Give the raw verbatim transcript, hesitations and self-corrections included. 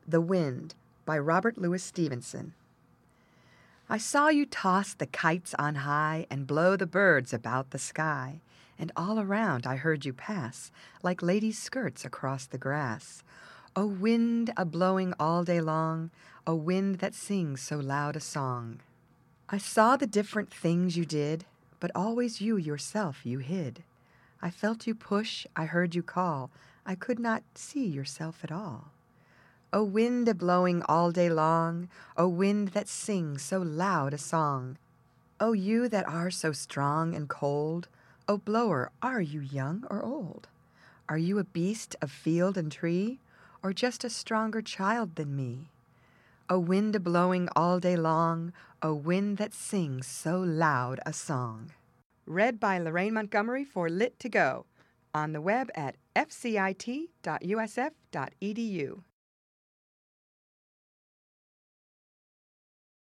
The Wind by Robert Louis Stevenson. I saw you toss the kites on high and blow the birds about the sky, and all around I heard you pass like ladies' skirts across the grass. O wind a-blowing all day long, O wind that sings so loud a song. I saw the different things you did, but always you yourself you hid. I felt you push, I heard you call, I could not see yourself at all. O wind a-blowing all day long, O wind that sings so loud a song. O you that are so strong and cold, O blower, are you young or old? Are you a beast of field and tree, or just a stronger child than me? O wind a-blowing all day long, O wind that sings so loud a song. Read by Lorraine Montgomery for Lit to Go, on the web at f c i t dot u s f dot e d u.